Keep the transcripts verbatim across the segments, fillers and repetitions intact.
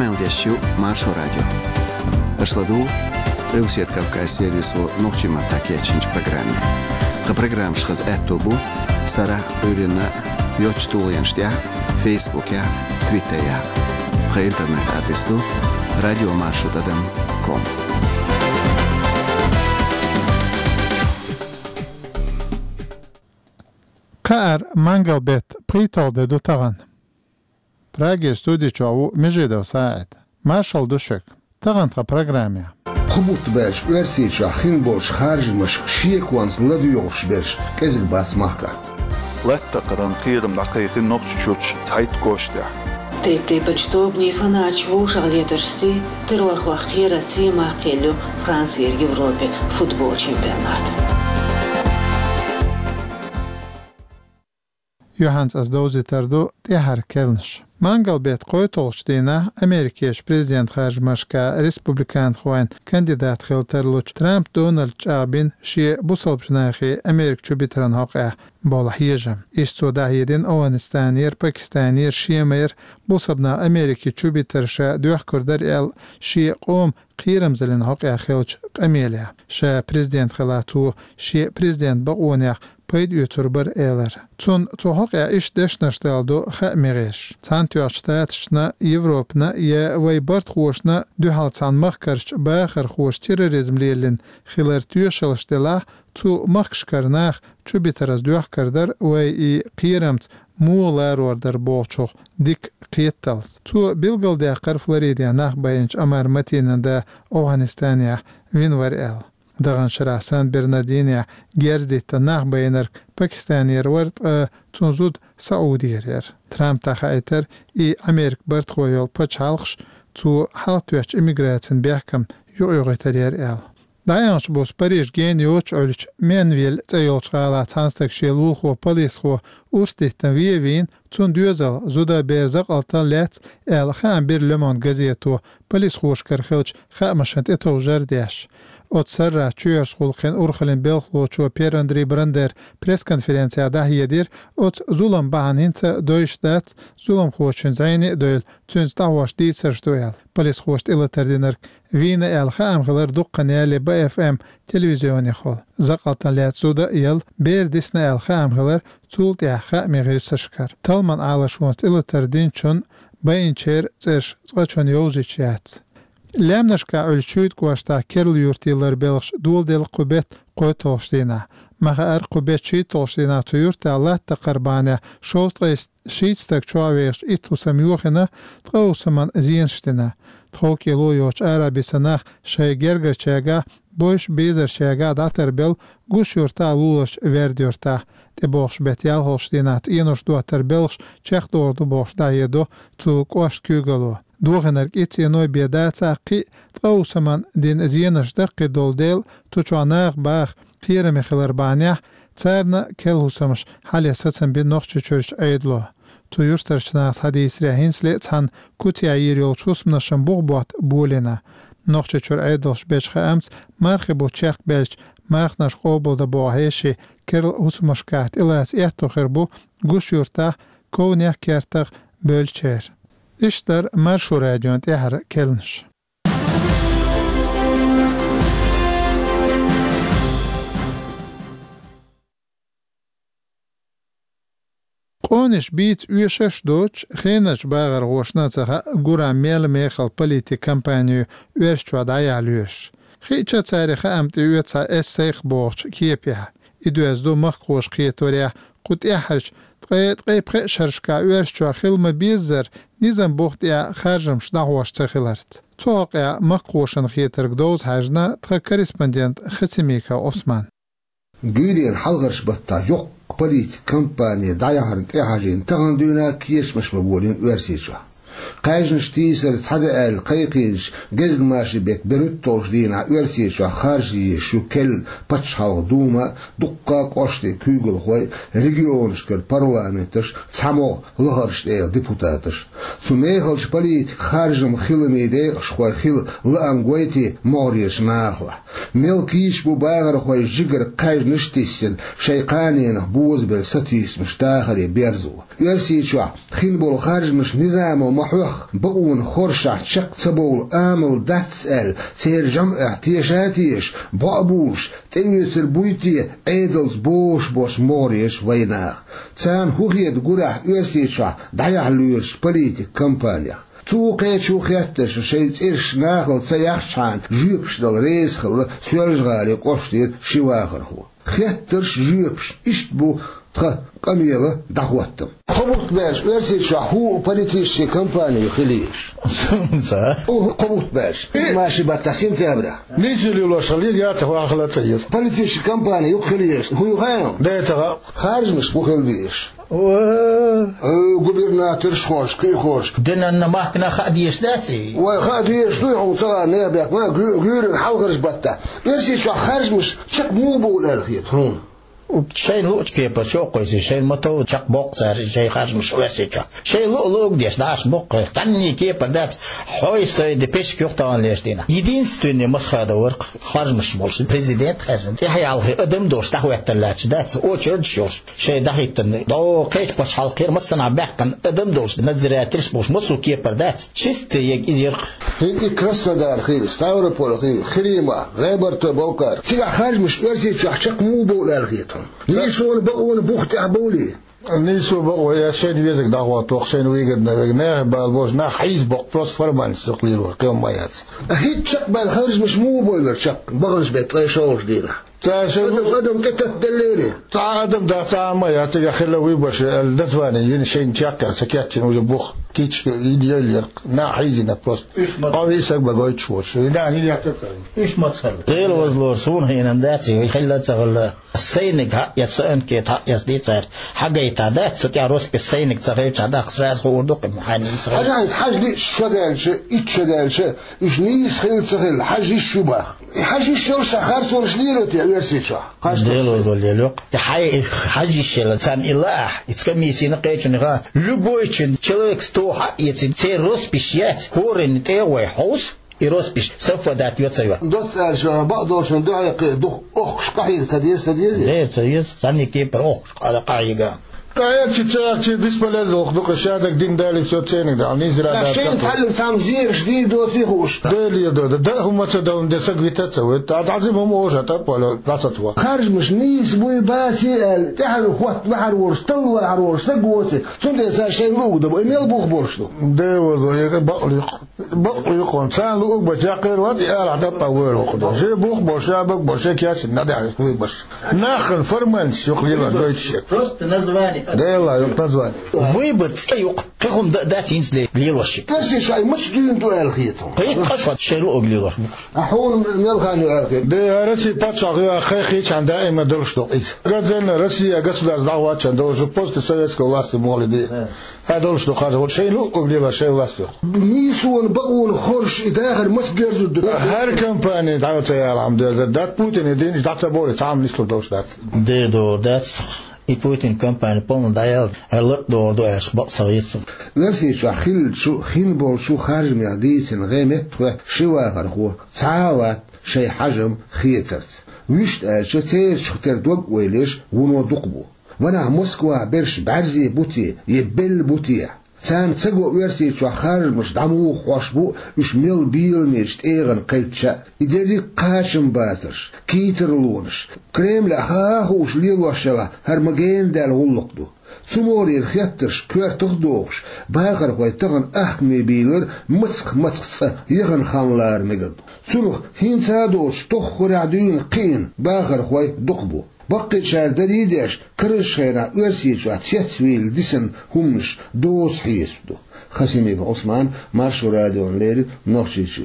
Emel-Deshu Marşo Radyo. Aşladı Revsiyet Kavkay serisi Nohçima Takiyaçinci programı. Bu program şıkız ettobu Sara öğrenme yoç doğuyanıştya Facebook'a, Twitter'a. Bu internet adresi radio marşo nokta com. Kar mangalbet pritalde do tagan. Pragi studičovu mežedo saat. Marshall dušek. Tagan ta programja. Kubut beş versija hinboş harjmış şiyekwans lavyoş beş kezil basmahka. Letta qadan qiyadam daqiqin noqchuch zeit goştya. Tete почтовни фанач вушалетэрси террор хвахира цима qelu Fransiya Европе futbol çempionatı. Johans as dozi tardu tehar kelnş. Mangalbet qoytolştina Amerikeş prezident xarjmaşka Respublikan xoan kandidat xilterluç Trump Donald Trabin şi busalpşnaxi Amerik çubitran haqa bolahiyjam. İstodahiyedin Afganistanir Pakistanir şiyemer busabna Ameriki çubiterşa döhkurdar el şi qom qiramzalin haqa xilç qameliya. Şa prezident xilatu şi prezident baqonya Payd YouTuber eler. Tun tohaq ya iş deşnaştaldo xamigeş. Tantyoçtatşna Evropna ya vaybart xoşna dühalsan mahkarç baxar xoş terrorizmlelin xilar tüyşalştela tu mahkşkarnaq çubitaraz dühkardar ve i qiramts muğlar ordar boğçoq dik qiytals. Tu bilgalda qar Florida naq bayınç amar matinanda Afganistanya vinvar el. Dağın şirasan Bernardiniya gerzdeytta naq bayınar Pakistaniyar vart tunzud Saudiyar. Trump taxa eter i Amerik bart qoyol paçalqş tu haltüyaç immigratin behkam yoyuqetar el. Dayanç bos Paris gen yoç ölç menvel tayolçqala tanstak şelul xo polis xo ustehtan vievin tun düzal zuda berzaq altan let el xan bir Le Monde gazeto polis xoş karxilç xamaşant etowjar deş. Otsarra çüyers xulqin urxalin belxlo ço Per Andrei Brander pres konferensiyada hiyedir ot zulam bahaninsa Deutschstadt zulam xoşun zayni döl tüns tavaş ditser doyal. Polis xoşt ilatardiner Vina el xamgılar duqqanali B F M televizyoni xol. Zaqaltan let zuda yıl bir disna el xamgılar tult ya xamigir sashkar. Talman alaşonst ilatardin çun bayinçer tseş tsqaçon yoziçyat. Lemnashka ölçüyt qoşta kerl yurtilar belx duldel qubet qoytoştina. Magar qubet çitoştina tuyurt Allah taqrbana şostqis şitstak çoaveş itusam yoxina tqawsaman zienştina. Txokilo yoç Arabistanaq şaygergerçaga boş bezerçaga daterbel guş yurta lulaş verdiyorta. Te boş betyal holştinat inoş duater belx çex dordu boş dayedo tu qoş kügalo. Doğanak etsenoy biadaca qi tqawsaman din zienashda qidoldel tuçanaq bax qiremixlar banya tsarna kelhusamış halesatsan bir noqçu çörç aydlo. Tuyurtarçnas hadis rehinsle tsan kutya yeriolçusmna şambuqbat bolena. Noqçu çör aydloş beçxa amts marxi bu çex belç marxnaş qobolda boheşi kerl husmaşkat ilas ehtoxir bu guş yurta kovnyak kertaq bölçer. İşler Marşo Radyo'nun tehar kelniş. Qoniş bit üyeşeş doç, xenaç bağır qoşnacağa gura mel mexal politik kampaniyu üyeşçu adayalıyış. Xeça tarihi amti üyeça esseyx boğç kiyepiya. İdüezdo maq qoş qiyetoriya qut eharç Tqayet qaypqa şarşka üyeşçu xilma bizzer nizam boxtiya xarjamş dağwaş txilart. Toqya maq qoşan xiyeterg doz hajna tqa korrespondent Xasimika Osman. Gülen halgarş batta yok politik kampanya dayaharın tehajin tağın düğüne kiyeşmiş mı bolin üyersiyçu. Qayjnş tiser tada el qayqinş gezgmaşı bek berut toşdina üyersiyçu xarji şu kel paçhal duma dukka qoşti kügül xoy regionşkır parlamentış samo lğarş el deputatış. Sumeyhalş politik xarjım xilmide şoy xil langoyti moriş nahla. Melkiş bu bağır xoy jigr qayjnş tisin şeyqanin buz bel satis müştahari berzu. Üyersiyçu xil bol xarjmış nizamı محوخ بقون خورشة شق تبول آمل داتسأل سير جمع تيشاتيش بقبوش تيسر بويتي ايدلز بوش بوش موريش ويناخ تان هوغيد قرح يسيشا دايح لوش بوليتيك كمبانيا توقع شوخيتش شيت إرش ناخل سيخشان جيبش دل ريسخل سيرجغالي قشتير شواخرخو خيترش جيبش اشتبو تخ قميلة دعوتم قبوت باش يسيشا هو بوليتيشي كمبانيا خليش قبوت باش ماشي باتاسين تابرا ليش اللي لو شليد ياتو اخلا تيس بوليتيشي كمبانيا يخليش هو يغايم دايتها خارج مش بخل بيش غوبرناتور خوش كي خوش دنا ما كنا خاديش داتي وخاديش طيعوا صار نابك ما غير حلقرش بتا يرسي شو خارج مش شك مو بول الخيط هون شيء لو كيف شو قيس شيء متو شق بوق صار شيء خارج مش واسيتشا شيء لو لو ديش داش بوق تاني كيف دات حويس دي بيش كيوختان ليش دينا единственный مسخاده ورق خارج مش مولش بريزيدنت خارج يحيى على ادم دوش تاخوات تلاش دات اوتشرد شوش شيء دحيتن دو قيش باش حلقير مسنا باقن ادم دوش نزراترش بوش مسو كيف دات شست يك يزير هي كراسنودار خير ستاوربول خير خريمه غيبرت بوكر تيجا خارج مش واسيتشا شق مو بول الخيط نيسون بقون بوخت أبولي نيسو بقوا يا شين يزك دعوة توخشين ويجد نجناه بالبوش نا حيز بق بروس فرمان سقليلو كيوم مايات هيت شق بالخارج مش مو بويلر شق بغنش بيت غير شوش دينا تاشو أدم تتدليني تا أدم دا تا مايات يا خلوي باش الدفاني ين شين شاكا سكياتين وجبوخ كيتش يديال نا حيزنا بروس قوي سق بقوي تشوش نا هي ايش ما تخل قيل وزلور سون هنا داتي ويخلى تغل السينك ها يسأن كيت ها يسدي صار حاجة يتعدات ستيا روس بالسينك تغير تعداق سراس خوردوق محاني يسغل حاجة حاجة دي شدالش إتشدالش إيش نيس خيل تغل حاجة الشبه حاجة الشوش خارس ورشليرتي يرسيتشا ديلو دوليلو حاجة حاجة الشيء لسان إله يتكمي سينقيتش نغا لبويتشن человек сто يتين سير روس بشيات هورن تيوي حوس يروس بش سوف دات يوتسيوا دوت أرجع بقدرش ندعي دوخ أخش قحيل تديس تديس ليه تديس ثاني كيبر أخش على قاعدة كايك تشاك تشي بيسبلز دوق شادك دين دالي سوتينك دا نيزرا دا شيء تعلم تمزير جديد دو في خوش دالي دو دا هم تداون دي سقفيتات سويت تعزمهم اوجا تبقى بلاصتوا خارج مش نيس بوي باسي تحل خوات بحر ورش طلع عروش سقوتي سنت شيء لوق دبو ايميل بوخ بورشلو داو بقلي بقلي يكون سان لوق بجاقير وادي ال عدا باور وخدو شي بوخ بوشابك بوشك ياش ندي على سوي بس ناخن فرمانس يخلينا دويتش просто название да لا يقصد ويبت يق كهم داتينز لي ليوشي كسي شيء مش دين دو الخيطو قيت قشط شيرو اغليوش احون ملخانو الخيط ده رسي باتشا خيخيش عند دائما دولش دوقيت غزن روسيا государство دعوات عند уже после советской власти молоды هذولش دوقات شيء لو اغليوش شيء власть نيسون بقون خرش داخل مسجر هر كمباني دعوت يا عم ده دات بوتين دين دات بوري تعمل نسلو دوش دات ده دو دات и Путин компания полно даял алert до до аш боксавиц نسي شو خل شو خين بول شو خارج من عديتين غيمت شوا غرخو تعاوت شي حجم خيترت ويشت شو تير شو تر دوق ويليش ونو دقبو وانا موسكوا برش بعرزي بوتي يبل بوتي سان تسقو ويرسي شو خارج مش دمو خوشبو مش ميل بيل مش تيغن قيتشا يدري قاشم باترش كيتر لونش كريم لها خوش ليوشلا هرمجين دال غلقدو سموري الخيترش كوير تخدوش باقر خوي تغن احمي بيلر مسخ مسخ يغن خانلار مقردو سنخ هين سادوش تخور عدوين قين باقر خوي دقبو بقي شار دديدش كرش خيرا ارسيجا تسويل دسن همش دوس حيسدو خسيمي عثمان مارشو راديو ليري نوخشيشي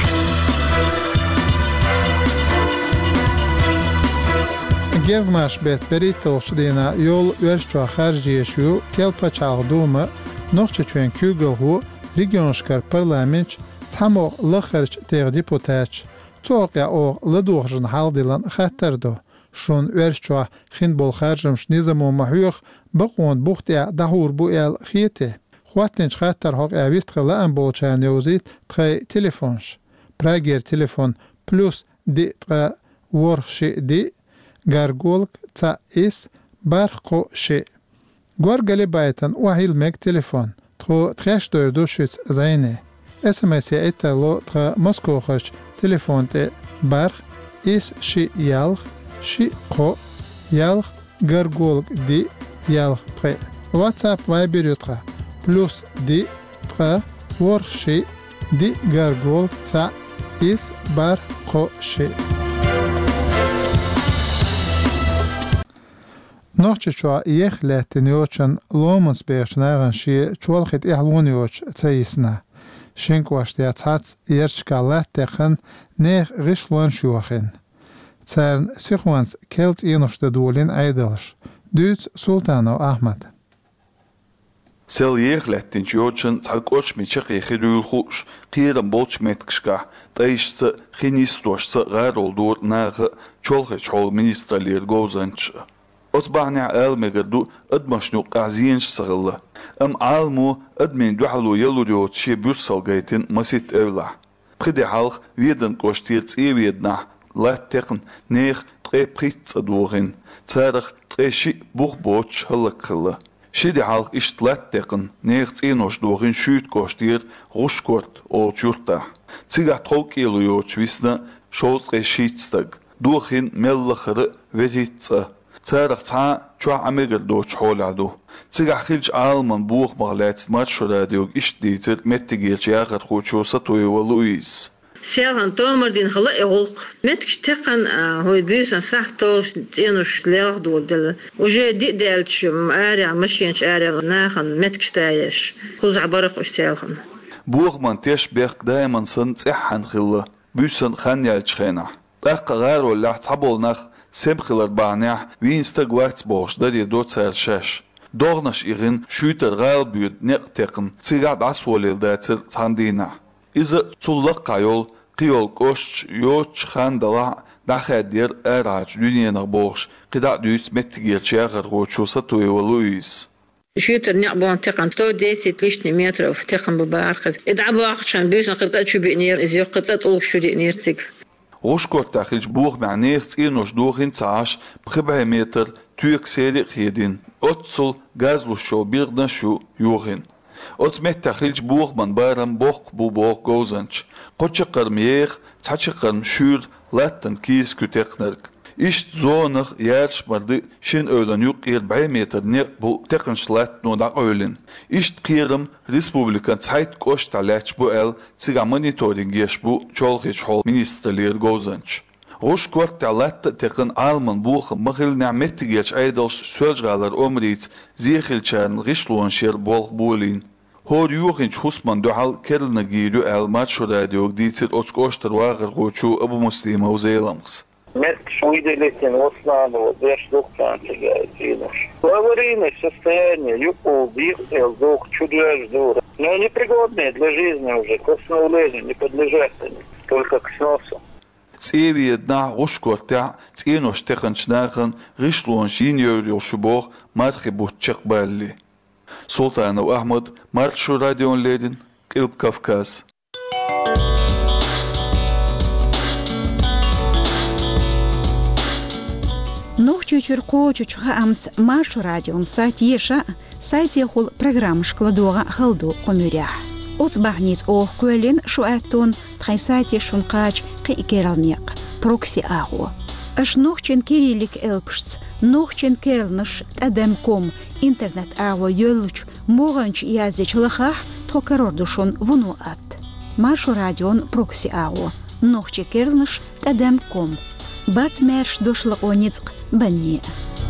Gev mash bet beritel shdina yol vershcha kharjiyeshu kelpa chagduma nochche chwen kugelhu regionskar parlament tamo lakharch ter deputat toqa o ladorjn haldilan khatardo shon vershcha khinbol kharjmsh nizamo mahuyh baqon buxtia dahur bu el khite khwatin khatar hok avist khala am bolchan yozit tre telefons prager telefon plus de tra worshi de Gargolk ta is barqo she. Gorgale baitan wahil meg telefon. تخو تخيش دور دوشت زينه اس ام اس ايتالو تخا موسكو خش تليفون تي برخ اس شي يالخ شي قو يالخ غرغول دي يالخ بري واتساب فايبر يتخا بلوس دي تخا ورشي دي غرغول تا اس بر قو شي نوچ چوا یخ لاتنیوچن لومنس بیشناغن شی چولخت احلونیوچ تسیسنا شینکواشتیا تاц یرچکالات تخن نخ غشلون شوخن царн сихванс келт инушта дулин айдалш дүйц султанов ахмад Сел ехлеттин чиочен цалкоч мичек ехидулхуш кирам болч меткшка тайшца хинистошца гаролдур нах чолхе чол министрлер гозанч Отбахня элмегерду أدمشنو قازينش سغلا أم عالمو أدمين دوحلو يلوريو تشي بيرسال جايتين مسيت أولا بخدي حالخ ويدن كوشتير تسي ويدنا لا تقن نيخ تقي بريت أدوغين تارخ تقي شي بوخ بوتش هلك خلا شيدي حالخ إشت لا تقن نيخ تقينوش دوغين شويت كوشتير غوشكورت أو جورتا تيغا تقوك إلويو تشويسنا شوز تقي شيتستاق دوغين ملخر وريتسا تارخ تا چوا عميقر دوش حول عدو تيغا خيلج آلمان بوخ مغلات ماتشو راديوغ إشت ديتر متگير جاغر خوشو ستوي ولويز Självan tomar din hela olk. Metkish tekan hoj bysan sahtos tienush leagdu del. Уже دي دالش اريا مشينش اريا ناخن metkish تايش. خذ عبارة اشتيالخن. بوخ من تيش بيخ دايما سن تحن خلا بيسن خان يالشخينا. تاق غار ولا تعبول نخ سمخلر بانيح وينستق وقت بوش دادي دو تسال شاش. دورنش إغن شويتر غال بيود نق تقن تيغاد عسوليل داتر تاندينا. إذا تلقى يول قيول قوش يوش خان دلع دخادير أراج دنيا نغبوش قدع دوس متجير شاغر غوشو ستوي ولويس شويتر نعبون تقن تو ديسيت ليشني متر وفتقن ببارخز إدعبوا عقشان بيسن قطعت شو بينير إذا قطعت أولك شو دينير تيق غوشكور تاخيج بوغ معنير تينوش دوغين تعاش بخبه متر تيوك سيري خيدين أتصل غازلو شو بيردن شو يوغين أتمت تخيلج بوغ من بارم بوغ بو بوغ غوزنش قوش قرميخ تحش قرم شور لاتن كيس كتقنرك إشت زونخ يارش مرد شين أولن يوق إربعي متر نيق بو تقنش لات نودع أولن إشت قيرم ريسبوبليكان تحيت كوش تالاتش بو أل تيغا مونيتورينج يش بو چولخيش حول منسترلير غوزنش غوش كورت تالات تقن آلمان بوغ مخيل نعمت تجيش عيدلش سوالجغالر أمريت زيخيل چارن غشلون شير بوغ بولين هور يوغنش حسمان دوحال كرلنا جيرو آل ماتشو راديوغ ديتر أتسكوشتر واغر غوشو أبو مسلمة وزيلمغس Меткиш выделите основу, дешь дух-то антигайдинош. Аварийное состояние, юпол, бихтел, дух, чудешь, дура. Но непригодные для жизни уже, к восстановлению, не подлежат они, только к сносу. Цеви одна ушкортя, ценош теханчнахан, ришлуан шиньёрил шубох, мархи бутчак балли. Султанов Ахмад, Маршу Радион Ледин, Килп Кавказ. Нох чучур кочучха амц Маршу Радион сайт еша, сайт ехул программ шкладуга халду комюрях. Оцбахниц ох куэлин шуаттон тхай сайт ешун кач кикералнек, прокси агу. Аш нохчен кириллик элпшц, нохчен керлнаш тадемком, интернет агу йолуч, моганч языч лахах, токарордушон вунуат. Маршу Радион прокси агу, нохче керлнаш тадемком. Бац мерш дошла оницк бани.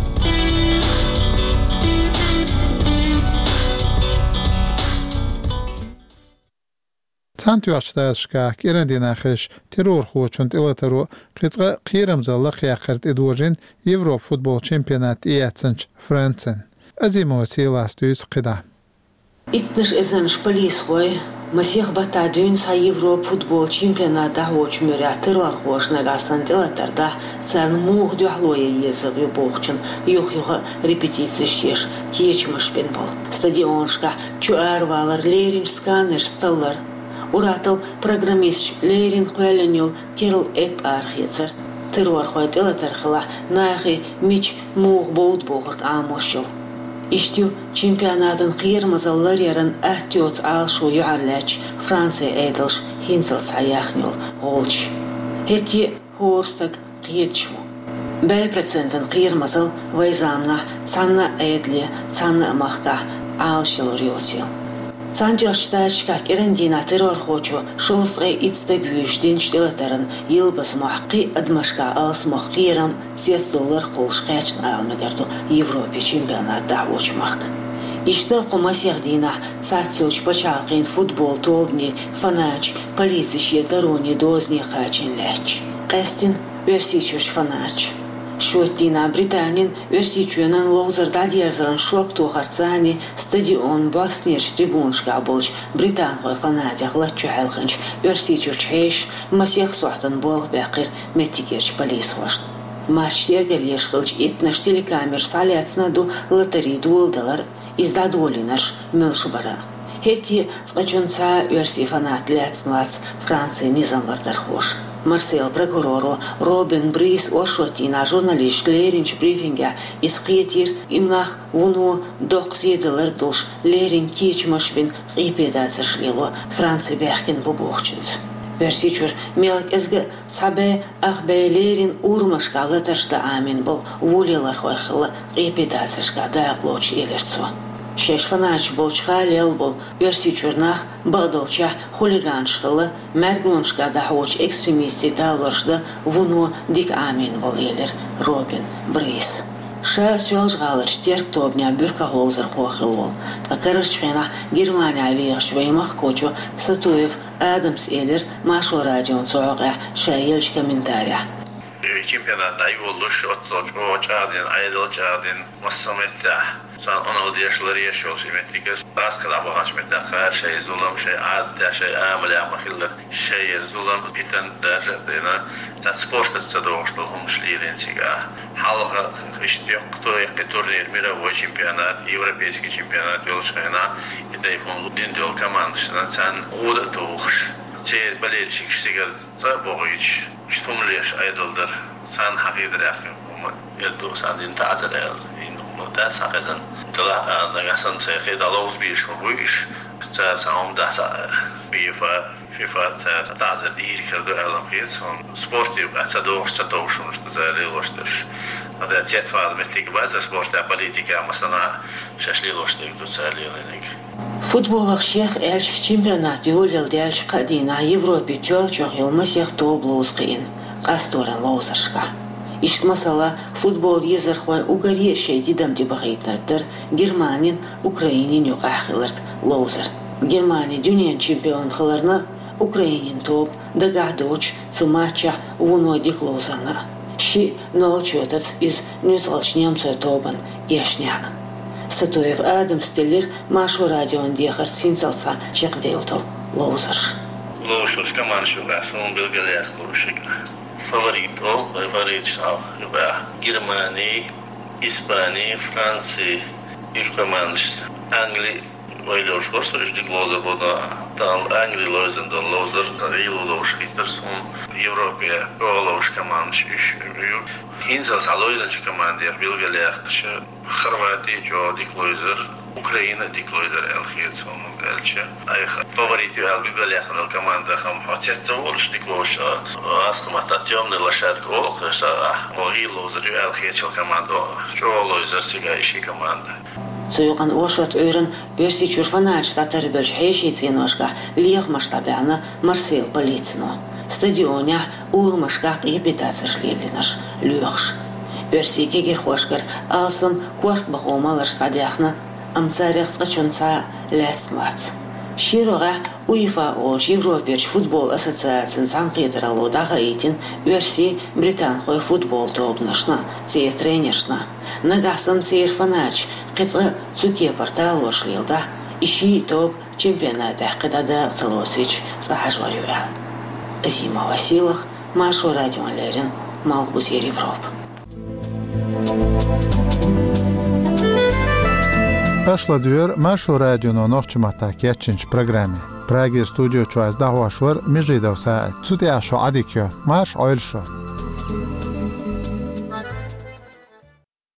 تانتو اشتاشكا كيرندينا خش تيرور خوچون تلاترو قيتقا قيرم زالا خياقرت ادوجين يورو فوتبول چمبيونات اياتسنش فرانسن ازيمو سيلاستويس قدا اتنش ازنش بليس خوي مسيح بتاعدين سا يورو فوتبول چمبيونات دا هوچ مريا تيرور خوش نغاسن تلاتر دا цан موغ دوحلويا يزب يبوخچن يوخ يوخ ريبيتيцيش كيچمش пенбол стадионшка чуарвалар леринш сканер сталлар Уратал программист Лерин Хуэленюл Кирл Эп Архицер. Террор Хуэтила Терхла Нахи Мич Мух Боут Богорт Амошел. İştü çempionatın qiyirmazallar yarın əhtiyot al şu yuarlaç Fransa eydilş hinzel sayaxnul olç. Heti horstak qiyetçu. Бәй процентын qiyirmazal vayzamna canna eydli canna mahka alşılır yotil. Canjashtaçka kerendina terror hoçu şosgay itstek yüzdin ştilatların yılbas mahqi admaşka alsmaq qiram сорок dollar qolşqaçın almagardu Европа чемпионатта очмақ. İşte qomaserdina tsatsilch pachaqin futbol tobni fanaç politsiyye daroni dozni qaçinlach. Qestin versichurch fanaç. Шоттина Британин версичуянан лоузер дадьерзаран шок тухарцани стадион баснир трибуншка болч британ хой фанатях лачу халханч версичурч хеш масех сохтан бол бақир меттигерч полис хошт. Матчтергел ешқылч итнаш телекамер саляцна ду лотари дуылдалар издадолинаш мөлшбара. Хети цқачунца верси фанат ляцнлац Франция низамбардар хош. Марсел прокурору Робин Брис Ошотина журналист Леринч брифинга искетир имнах вуну докзедалар дулш Лерин кичмашвин қипедацершлило Франция бәхкен бубухчинц. Версичур мелк эзге цабе ахбе Лерин урмашка латаршда амин был вулилар хойхыла қипедацершка даяклоч елерцу. Шеш фанач болчха лел бол версичурнах багдолча хулиганшкылы мәргуншка дахоч экстремисти тавларшда вуну дик амин бол елер Робин Брис. Ша сёлжгалар штерк тобня бюркаглоузер хохил бол. Акарышчхена Германия авиаш ваймах кочу Сатуев Адамс елер Машо радион соға шайелч комментария. Чемпионат айволуш отсоч очадин айдылчадин массаметта. Sen on yaşları yaşıyor simetlik. Askıda bağış metak her şey zulüm şey ad şey amel amahiller şey zulüm biten derecede ta sporta tsadoşlu humşlirin siga. Halka işte yoktu ki turnir mira bu çempionat, Европейский çempionat yolçayına telefon din yol komandasından sen o da doğuş. Çeyr belirşik sigar zaboğuç. İştumleş aydıldır. Sen hakikaten akım. Yeldu sen din tazer el. ده ساقزن طلع نگهسن سیخی دلوز بیش و بیش تر سام ده بیفا فیفا تر تازه دیر کرده علم خیز هم سپورتی و اصلا دوش تدوشونش تزالی لوشترش هذا تیت فعل متیک باز سپورت پلیتیکا مثلا ششلی لوشتر تزالی لینگ فوتبول الشيخ إيش чемпионат يولد إيش قدينا Европе تولج يوم مسيح توبلوز قين قاستورا لوزرشكا İşte mesela futbol yazarxwan Ugariye şeydidam di bagaytlardır Germanin Ukraynin yok ahılır lozer. Germaniya dünya çempionlarına Ukraynin top dagadoch tsumacha vunodik lozana. Şi nolchotac iz nützalchnemca toban yeshnyana. Satuev Adam Steller Masho radyon diyahar sinsalsa çekdeyotol lozer. Lozer kamanşu son bilgiler lozer. Favorit ol, favorit av, Germania, İspanya, Fransa, ilk komandist, Angli, oylar skorstur, işte lozer burada, dan Angli lozendan lozer, real lozer, son Evropa'ya lozer komandist, iş, hinsal saloydan şu komandiyer bilgiler, şu Хорватия, jo dik lozer, Ukrayna dik lozer elxiyet sonun elçi. Ay favorit yol bilgiler komanda ham hatçetsa oluş dik lozer, aslında tatyomne laşat ol, işte o real lozer elxiyet komanda, jo lozer siga işi komanda. Soyuqan oşot öyrün versi çurfanaç tatarı bölç heşitsinoşka liyeq masштабяна Марсел Полицino. Stadionia urmaşka qipitatsırşlelinaş lüyx. Versi kegir xoşkar alsım kvart baxomalar stadiaqna amtsarix tsqachunsa latsnlats. Şiroğa UEFA ol Evropaç futbol assotsiatsiyan sanqetralo dağaytin versi Britan xoy futbol tobnaşna tse trenerşna. Nagasan tser fanaç qitsqa tsuke portal oşlilda işi top çempionat haqqida tsalotsich tsahajvaryoya. Azima Vasilov, Masho radionlerin Malbus Европ. Başladı Masho radyono noqçimata keçinç programı. Pragi studio çuaz dahvaşvar mijidov saat. Tsuti aşo adikyo. Maş oylşo.